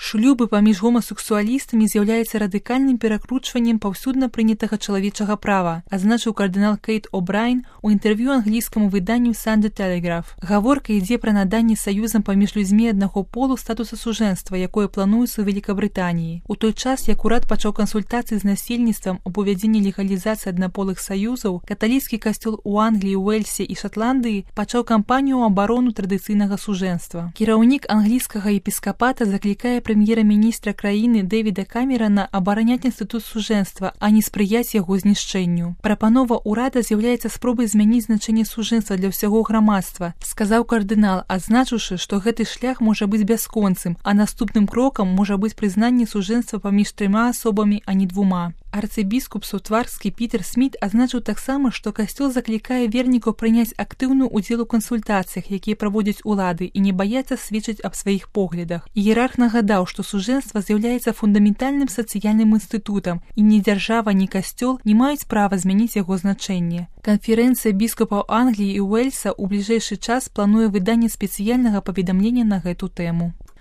Шлюбы паміж гомасексуалістамі з'яўляецца радыкальным перакручваннем паўсюдна прынятага чалавечага права, азначыў кардынал Кейт О'Брайен у інтэрв'ю англійскаму выданню Sunday Telegraph. Гаворка ідзе пра наданне саюзам паміж людзьмі аднаго полу статуса сужэнства, якое плануецца ў Великабрытаніі. У той час, як урад пачаў кансультацыі з насельніцтвам аб увядзенні легалізацыі аднаполых саюзаў, каталіцкі касцёл у Англіі, Уэльсе і Шатландыі пачаў кампанію ў абарону традыцыйнага сужэнства. Кіраўнік англійскага епіскапата заклікае прэм'ера-міністра краіны Дэвіда Камерана абараняць інстытут сужэнства, а не спрыяць яго знішчэнню. Прапанова ўрада з'яўляецца спробай змяніць значэнне сужэнства для ўсяго грамадства, сказаў кардынал, адзначыўшы, што гэты шлях можа быць бясконцым, а наступным крокам можа быць прызнанне сужэнства паміж 3 асобамі, а не 2. Арцыбіскуп Сутварскі Пітер Сміт адзначыў таксама, што касцёл заклікае вернікаў прыняць актыўную ўдзел у кансультацыях, якія праводзяць улады, і не баяцца сведчыць аб сваіх поглядах. Іерарх нагадаў, што сужэнства з'яўляецца фундаментальным сацыяльным інстытутам, і ні дзяржава, ні касцёл не маюць права змяніць яго значэнне. Канферэнцыя біскупаў Англіі і Уэльса ў бліжэйшы час плануе выданне спецыяльнага паведамлення на гэту тэму.